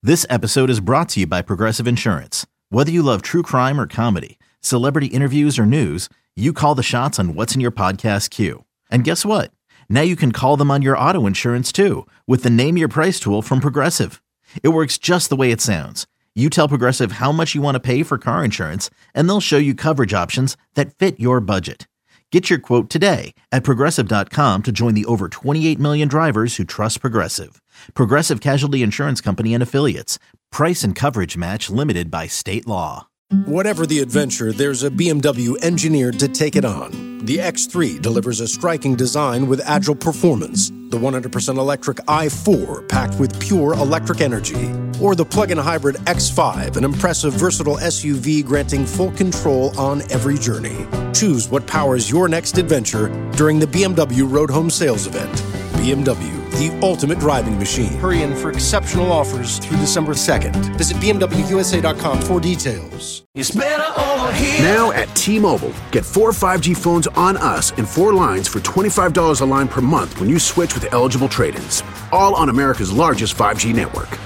This episode is brought to you by Progressive Insurance. Whether you love true crime or comedy, celebrity interviews or news, you call the shots on what's in your podcast queue. And guess what? Now you can call them on your auto insurance too with the Name Your Price tool from Progressive. It works just the way it sounds. You tell Progressive how much you want to pay for car insurance, and they'll show you coverage options that fit your budget. Get your quote today at Progressive.com to join the over 28 million drivers who trust Progressive. Progressive Casualty Insurance Company and Affiliates. Price and coverage match limited by state law. Whatever the adventure, there's a BMW engineered to take it on. The X3 delivers a striking design with agile performance. The 100% electric i4 packed with pure electric energy. Or the plug-in hybrid X5, an impressive, versatile SUV granting full control on every journey. Choose what powers your next adventure during the BMW Road Home Sales Event. BMW, the ultimate driving machine. Hurry in for exceptional offers through December 2nd. Visit BMWUSA.com for details. It's better over here. Now at T-Mobile, get 4 5G phones on us and 4 lines for $25 a line per month when you switch with eligible trade-ins. All on America's largest 5G network.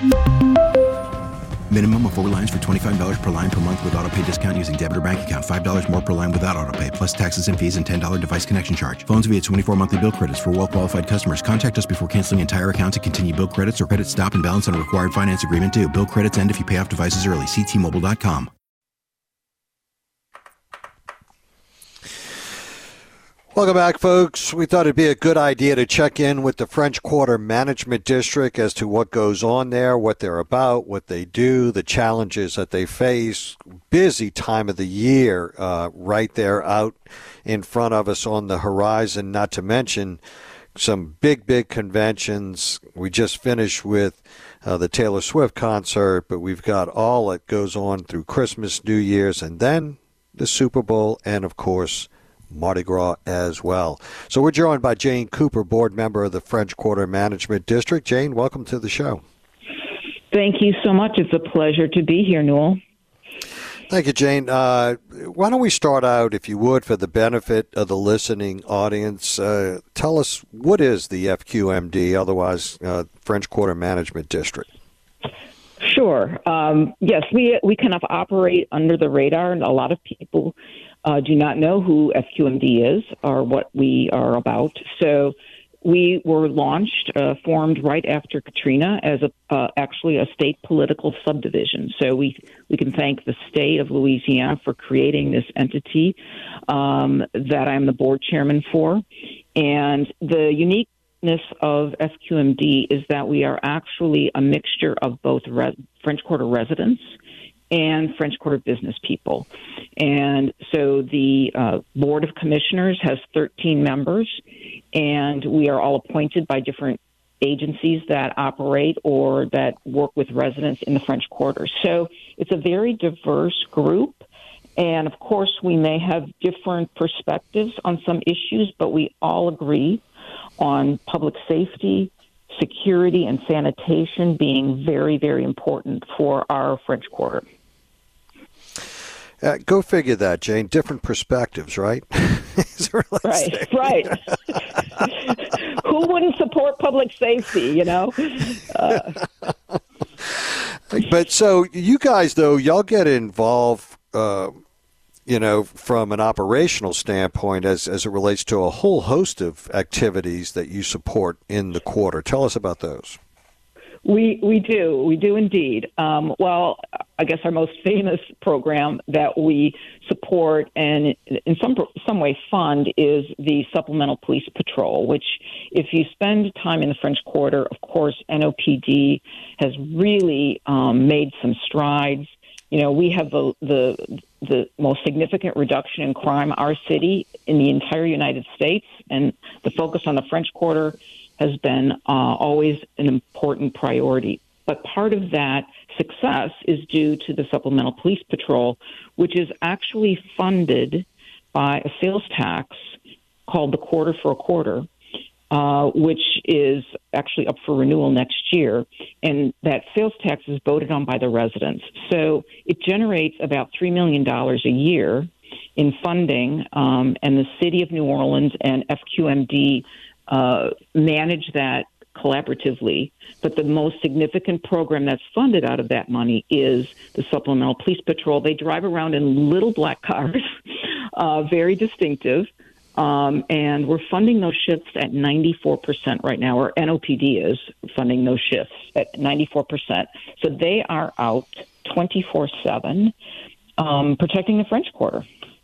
Minimum of 4 lines for $25 per line per month with autopay discount using debit or bank account. $5 more per line without autopay, plus taxes and fees and $10 device connection charge. Phones via 24 monthly bill credits for well-qualified customers. Contact us before canceling entire account to continue bill credits or credit stop and balance on a required finance agreement due. Bill credits end if you pay off devices early. See T-Mobile.com. Welcome back, folks. We thought it'd be a good idea to check in with the French Quarter Management District as to what goes on there, what they're about, what they do, the challenges that they face. Busy time of the year right there out in front of us on the horizon, not to mention some big conventions. We just finished with the Taylor Swift concert, but we've got all that goes on through Christmas, New Year's, and then the Super Bowl, and, of course, Mardi Gras as well. So we're joined by Jane Cooper, board member of the French Quarter Management District. Jane, welcome to the show. Thank you so much. It's a pleasure to be here, Newell. Thank you, Jane. Why don't we start out, if you would, for the benefit of the listening audience. Tell us, what is the FQMD, otherwise French Quarter Management District? Sure. Yes, we kind of operate under the radar, and a lot of people do not know who FQMD is or what we are about. So we were formed right after Katrina as actually a state political subdivision. So we can thank the state of Louisiana for creating this entity that I'm the board chairman for. And the uniqueness of FQMD is that we are actually a mixture of both French Quarter residents and French Quarter business people. And so the Board of Commissioners has 13 members, and we are all appointed by different agencies that operate or that work with residents in the French Quarter. So it's a very diverse group, and of course we may have different perspectives on some issues, but we all agree on public safety, security, and sanitation being very, very important for our French Quarter. Go figure that, Jane. Different perspectives, right? Right. Who wouldn't support public safety, you know? But so you guys, though, y'all get involved, from an operational standpoint as it relates to a whole host of activities that you support in the quarter. Tell us about those. We do indeed. Well, I guess our most famous program that we support and in some way fund is the Supplemental Police Patrol, which if you spend time in the French Quarter, of course, NOPD has really made some strides. You know, we have the most significant reduction in crime, our city, in the entire United States, and the focus on the French Quarter has been always an important priority. But part of that success is due to the Supplemental Police Patrol, which is actually funded by a sales tax called the Quarter for a Quarter, which is actually up for renewal next year. And that sales tax is voted on by the residents. So it generates about $3 million a year in funding, and the city of New Orleans and FQMD manage that collaboratively. But the most significant program that's funded out of that money is the Supplemental Police Patrol. They drive around in little black cars, very distinctive. And we're funding those shifts at 94% right now, or NOPD is funding those shifts at 94%. So they are out 24/7 protecting the French Quarter.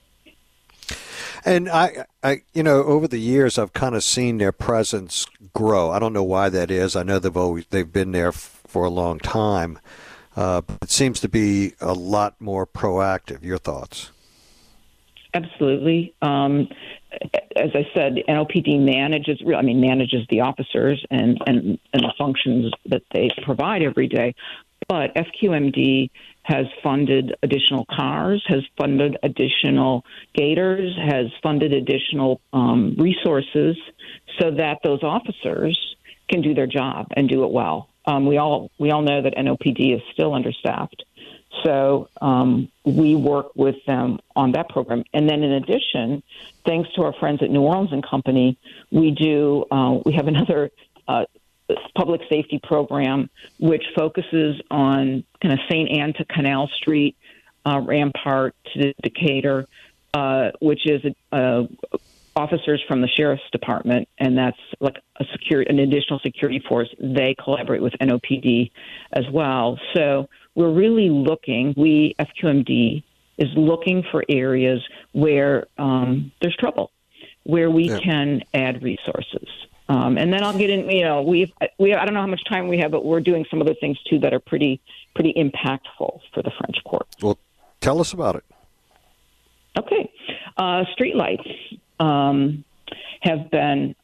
And I, over the years, I've kind of seen their presence grow. I don't know why that is. I know they've been there for a long time. But it seems to be a lot more proactive. Your thoughts? Absolutely. As I said, NOPD manages the officers and the functions that they provide every day. But FQMD has funded additional cars, has funded additional gators, has funded additional resources so that those officers can do their job and do it well. We all know that NOPD is still understaffed. So we work with them on that program. And then in addition, thanks to our friends at New Orleans and Company, we have another public safety program which focuses on kind of St. Anne to Canal Street, Rampart to Decatur, which is officers from the Sheriff's Department, and that's like an additional security force. They collaborate with NOPD as well. So we're really FQMD is looking for areas where there's trouble, where we can add resources. And then I'll get in, I don't know how much time we have, but we're doing some other things too that are pretty impactful for the French Quarter. Well, tell us about it. Okay. Streetlights have been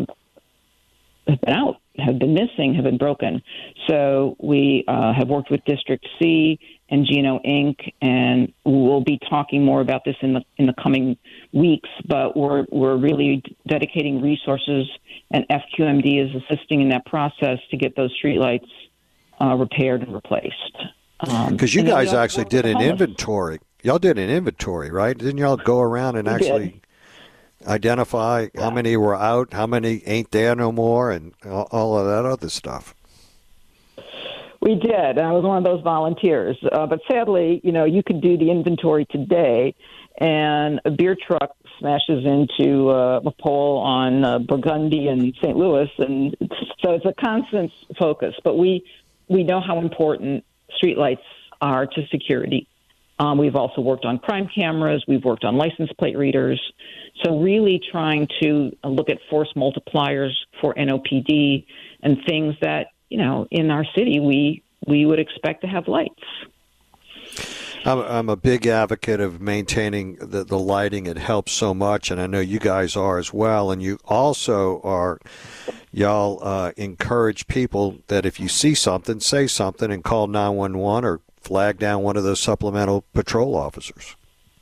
out, have been missing, have been broken. So we have worked with District C and Geno Inc., and we'll be talking more about this in the coming weeks. But we're really dedicating resources, and FQMD is assisting in that process to get those streetlights repaired and replaced. Because you guys actually did an inventory. Y'all did an inventory, right? Didn't y'all go around and actually identify how many were out, how many ain't there no more, and all of that other stuff? We did. I was one of those volunteers. But sadly, you could do the inventory today, and a beer truck smashes into a pole on Burgundy and St. Louis, and so it's a constant focus. But we know how important streetlights are to security. We've also worked on crime cameras. We've worked on license plate readers. So really trying to look at force multipliers for NOPD and things that, in our city we would expect to have lights. I'm a big advocate of maintaining the lighting. It helps so much, and I know you guys are as well. And you also y'all encourage people that if you see something, say something and call 911 or flag down one of those supplemental patrol officers.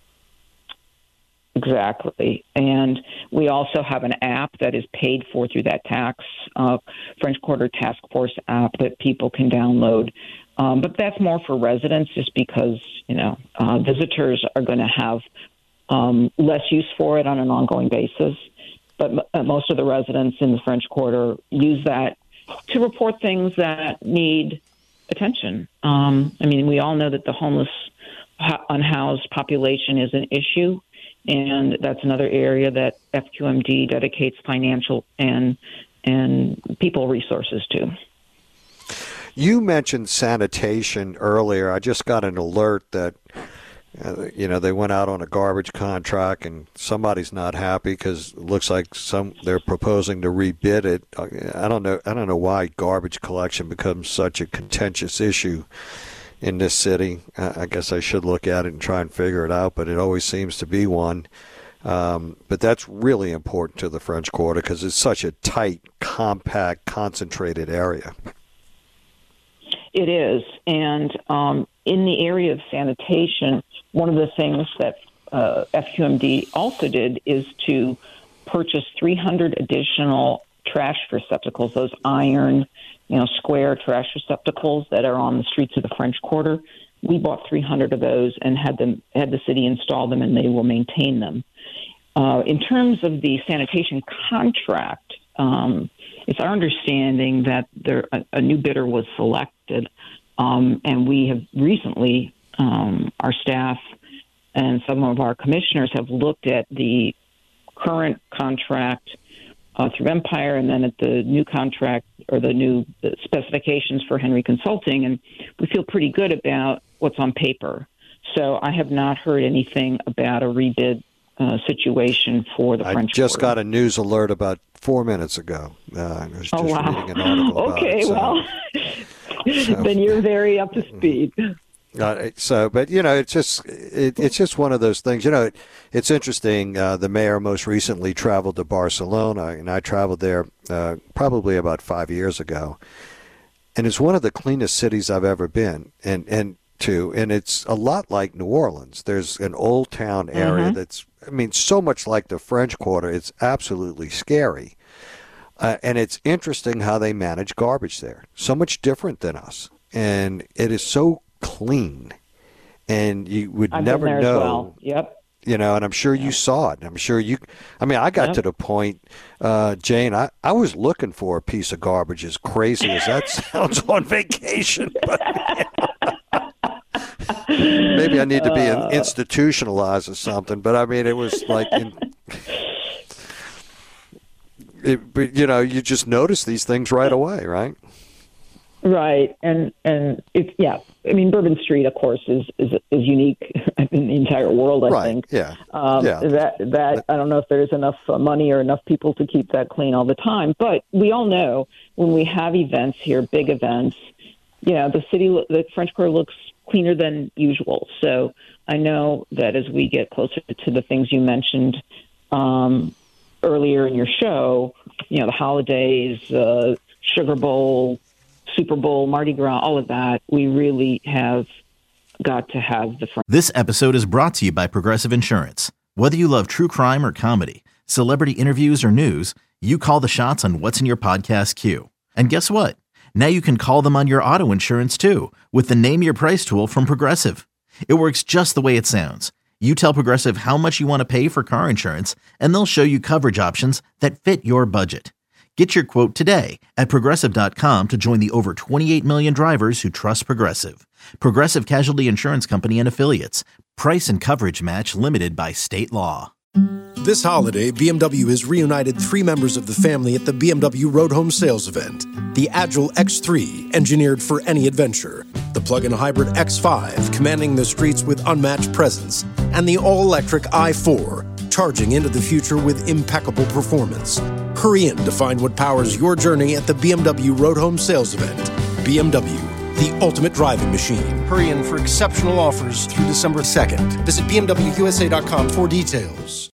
Exactly. And we also have an app that is paid for through that French Quarter Task Force app that people can download. But that's more for residents just because, visitors are going to have less use for it on an ongoing basis. But most of the residents in the French Quarter use that to report things that need attention. We all know that the homeless, unhoused population is an issue, and that's another area that FQMD dedicates financial and people resources to. You mentioned sanitation earlier. I just got an alert that they went out on a garbage contract and somebody's not happy because it looks like they're proposing to rebid it. I don't know why garbage collection becomes such a contentious issue in this city. I guess I should look at it and try and figure it out, but it always seems to be one. But that's really important to the French Quarter because it's such a tight, compact, concentrated area. It is. And in the area of sanitation, one of the things that FQMD also did is to purchase 300 additional trash receptacles, those iron, square trash receptacles that are on the streets of the French Quarter. We bought 300 of those and had the city install them, and they will maintain them. In terms of the sanitation contract, it's our understanding that a new bidder was selected, and we have recently, our staff and some of our commissioners have looked at the current contract through Empire, and then at the new contract or the new specifications for Henry Consulting, and we feel pretty good about what's on paper. So I have not heard anything about a rebid situation for the French Quarter. I just got a news alert about 4 minutes ago. I was just reading an article about it. So, then you're very up to speed. But it's just one of those things. It's interesting. The mayor most recently traveled to Barcelona, and I traveled there probably about 5 years ago. And it's one of the cleanest cities I've ever been, and it's a lot like New Orleans. There's an old town area that's, so much like the French Quarter. It's absolutely scary. And it's interesting how they manage garbage there. So much different than us, and it is so clean, and you would never know. As well. Yep. And I'm sure you saw it. I'm sure you. I got to the point, Jane. I was looking for a piece of garbage. As crazy as that sounds, on vacation. But, maybe I need to be institutionalized or something. But it was like. You just notice these things right away, right? Right, and it's Bourbon Street, of course, is unique in the entire world. I think. Yeah. That I don't know if there's enough money or enough people to keep that clean all the time, but we all know when we have events here, big events, the French Quarter looks cleaner than usual. So I know that as we get closer to the things you mentioned earlier in your show, the holidays, Sugar Bowl, Super Bowl, Mardi Gras, all of that, we really have got to have the front. This episode is brought to you by Progressive Insurance. Whether you love true crime or comedy, celebrity interviews or news, you call the shots on what's in your podcast queue. And guess what? Now you can call them on your auto insurance too, with the Name Your Price tool from Progressive. It works just the way it sounds. You tell Progressive how much you want to pay for car insurance, and they'll show you coverage options that fit your budget. Get your quote today at Progressive.com to join the over 28 million drivers who trust Progressive. Progressive Casualty Insurance Company and Affiliates. Price and coverage match limited by state law. This holiday, BMW has reunited 3 members of the family at the BMW Road Home Sales Event. The Agile X3, engineered for any adventure. The plug-in hybrid X5, commanding the streets with unmatched presence. And the all-electric i4, charging into the future with impeccable performance. Hurry in to find what powers your journey at the BMW Road Home Sales Event. BMW, the ultimate driving machine. Hurry in for exceptional offers through December 2nd. Visit BMWUSA.com for details.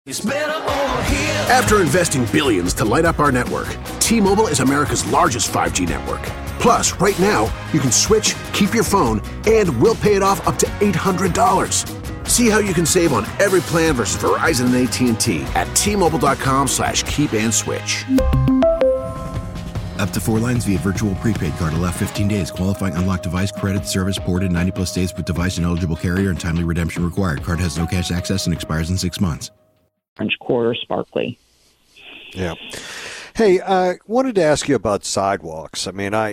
After investing billions to light up our network, T-Mobile is America's largest 5G network. Plus, right now, you can switch, keep your phone, and we'll pay it off up to $800. See how you can save on every plan versus Verizon and AT&T at T-Mobile.com/keep-and-switch. Up to 4 lines via virtual prepaid card. Allow 15 days. Qualifying unlocked device credit service ported 90-plus days with device and eligible carrier and timely redemption required. Card has no cash access and expires in 6 months. French Quarter, sparkly. Yeah. Hey, I wanted to ask you about sidewalks.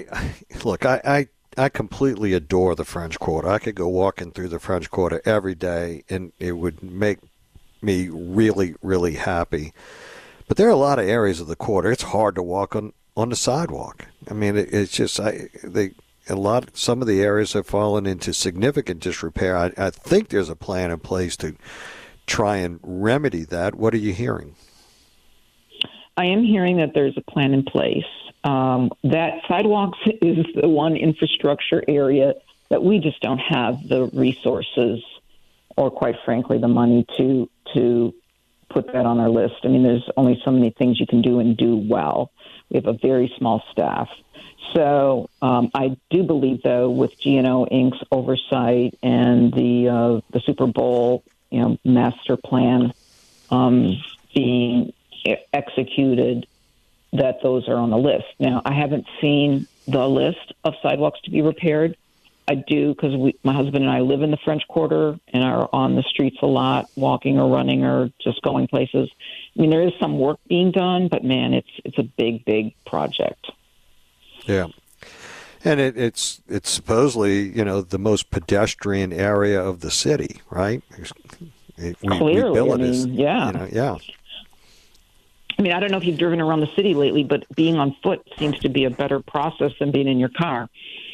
I completely adore the French Quarter. I could go walking through the French Quarter every day, and it would make me really, really happy. But there are a lot of areas of the quarter. It's hard to walk on the sidewalk. It's just some of the areas have fallen into significant disrepair. I think there's a plan in place to try and remedy that. What are you hearing? I am hearing that there's a plan in place. That sidewalks is the one infrastructure area that we just don't have the resources or, quite frankly, the money to put that on our list. There's only so many things you can do and do well. We have a very small staff. So I do believe, though, with G&O Inc.'s oversight and the Super Bowl, master plan being executed, that those are on the list. Now, I haven't seen the list of sidewalks to be repaired, I do because my husband and I live in the French Quarter and are on the streets a lot, walking or running or just going places. I mean, there is some work being done, but man, it's a big, big project. Yeah. And it's supposedly, the most pedestrian area of the city, right? Clearly, yeah. I mean, I don't know if you've driven around the city lately, but being on foot seems to be a better process than being in your car.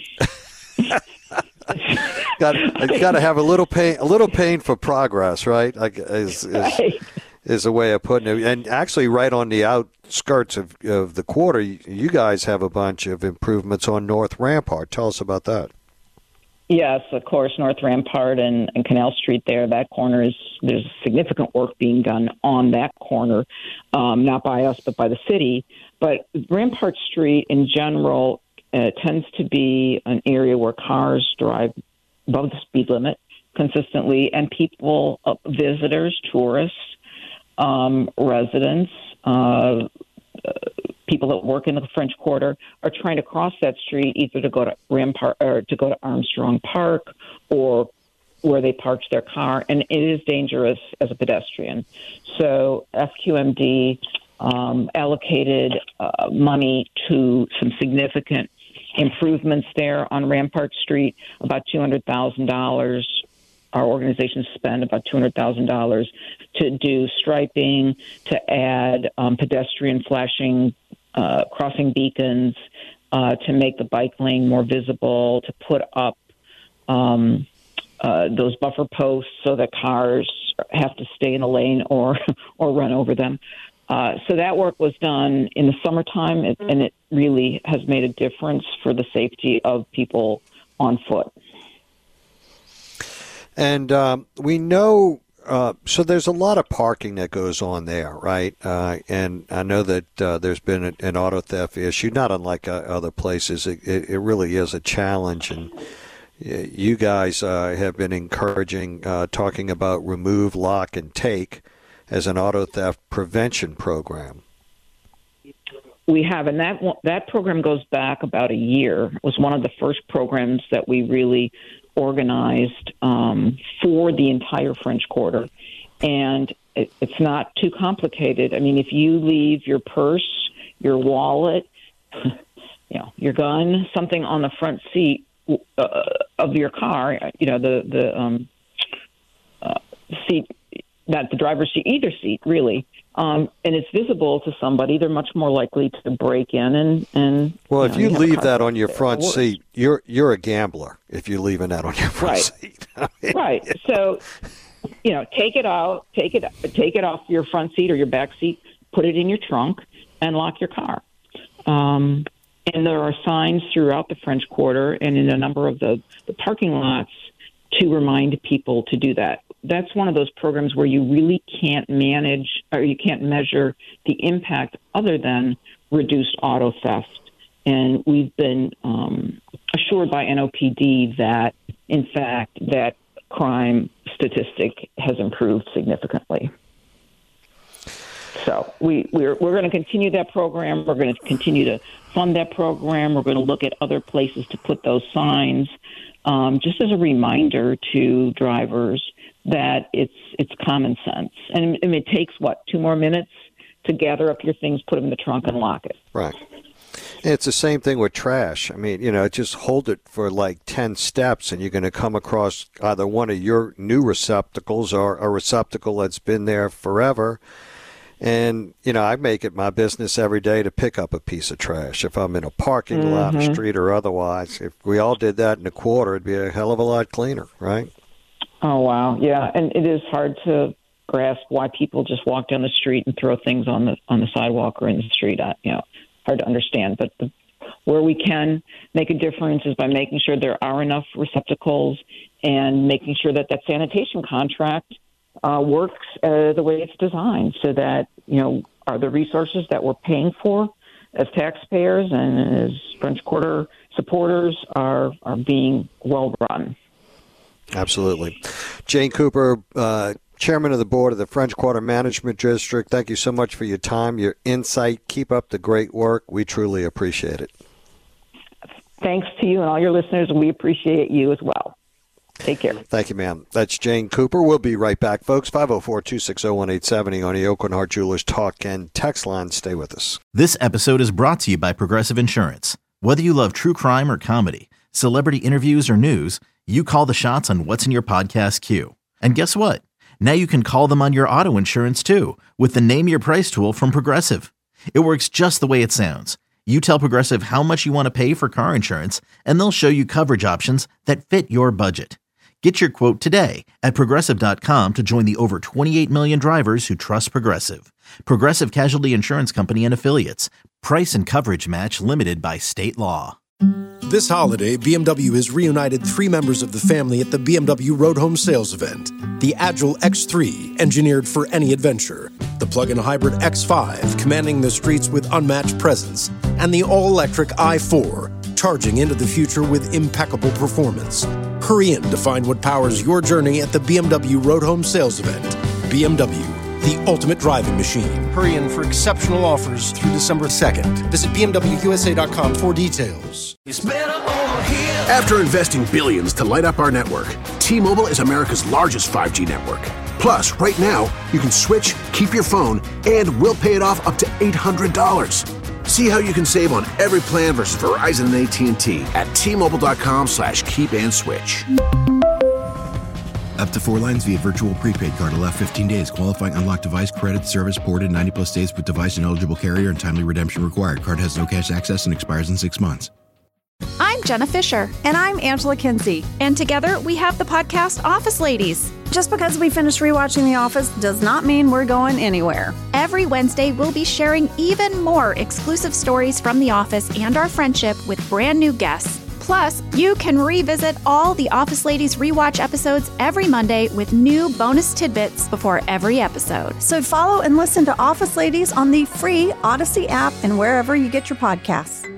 Got to have a little pain for progress, right? Is a way of putting it. And actually, right on the outskirts of the quarter, you guys have a bunch of improvements on North Rampart. Tell us about that. Yes, of course, North Rampart and Canal Street there, that corner there's significant work being done on that corner, not by us, but by the city. But Rampart Street in general tends to be an area where cars drive above the speed limit consistently, and people, visitors, tourists, residents, people that work in the French Quarter are trying to cross that street either to go to Rampart or to go to Armstrong Park or where they parked their car, and it is dangerous as a pedestrian. So FQMD allocated money to some significant improvements there on Rampart Street, about $200,000. Our organization spent about $200,000 to do striping, to add pedestrian flashing crossing beacons, to make the bike lane more visible, to put up those buffer posts so that cars have to stay in a lane or run over them. So that work was done in the summertime, and it really has made a difference for the safety of people on foot. And we know, so there's a lot of parking that goes on there, right? And I know that there's been an auto theft issue, not unlike other places. It really is a challenge, and you guys have been encouraging, talking about remove, lock, and take as an auto theft prevention program. We have, and that program goes back about a year. It was one of the first programs that we really organized for the entire French Quarter. And it's not too complicated. I mean, if you leave your purse, your wallet, your gun, something on the front seat of your car, the seat, not the driver's seat, either seat, really, and it's visible to somebody, they're much more likely to break in and well, if you leave that on your front seat, you're a gambler if you're leaving that on your front seat. Right. So, take it out, take it off your front seat or your back seat, put it in your trunk, and lock your car. And there are signs throughout the French Quarter and in a number of the parking lots to remind people to do that. That's one of those programs where you really can't manage or you can't measure the impact other than reduced auto theft. And we've been assured by NOPD that, in fact, that crime statistic has improved significantly. So we're going to continue that program. We're going to continue to fund that program. We're going to look at other places to put those signs, just as a reminder to drivers that it's common sense. And it takes, 2 more minutes to gather up your things, put them in the trunk, and lock it. Right. It's the same thing with trash. I mean, just hold it for like 10 steps, and you're going to come across either one of your new receptacles or a receptacle that's been there forever. And, I make it my business every day to pick up a piece of trash if I'm in a parking lot, a street, or otherwise. If we all did that in a quarter, it'd be a hell of a lot cleaner, right? Oh, wow. Yeah, and it is hard to grasp why people just walk down the street and throw things on the sidewalk or in the street. Hard to understand. But where we can make a difference is by making sure there are enough receptacles and making sure that sanitation contract works the way it's designed, so that are the resources that we're paying for as taxpayers and as French Quarter supporters are being well run. Absolutely. Jane Cooper, Chairman of the Board of the French Quarter Management District, thank you so much for your time, your insight. Keep up the great work. We truly appreciate it. Thanks to you and all your listeners. We appreciate you as well. Take care. Thank you, ma'am. That's Jane Cooper. We'll be right back, folks. 504-260-1870 on the Aucoin Hart Jewelers Talk and Text line. Stay with us. This episode is brought to you by Progressive Insurance. Whether you love true crime or comedy, celebrity interviews or news, you call the shots on what's in your podcast queue. And guess what? Now you can call them on your auto insurance too with the Name Your Price tool from Progressive. It works just the way it sounds. You tell Progressive how much you want to pay for car insurance, and they'll show you coverage options that fit your budget. Get your quote today at Progressive.com to join the over 28 million drivers who trust Progressive. Progressive Casualty Insurance Company and Affiliates. Price and coverage match limited by state law. This holiday, BMW has reunited 3 members of the family at the BMW Road Home Sales event. The Agile X3, engineered for any adventure. The plug-in hybrid X5, commanding the streets with unmatched presence. And the all-electric i4, charging into the future with impeccable performance. Hurry in to find what powers your journey at the BMW Road Home Sales event. BMW, the ultimate driving machine. Hurry in for exceptional offers through December 2nd. Visit BMWUSA.com for details. After investing billions to light up our network, T-Mobile is America's largest 5G network. Plus, right now, you can switch, keep your phone, and we'll pay it off up to $800. See how you can save on every plan versus Verizon and AT&T at T-Mobile.com/keep-and-switch. Up to 4 lines via virtual prepaid card. Allow 15 days. Qualifying unlocked device credit service ported 90-plus days with device and eligible carrier and timely redemption required. Card has no cash access and expires in 6 months. I'm Jenna Fisher. And I'm Angela Kinsey. And together we have the podcast Office Ladies. Just because we finished rewatching The Office does not mean we're going anywhere. Every Wednesday, we'll be sharing even more exclusive stories from The Office and our friendship with brand new guests. Plus, you can revisit all the Office Ladies rewatch episodes every Monday with new bonus tidbits before every episode. So follow and listen to Office Ladies on the free Odyssey app and wherever you get your podcasts.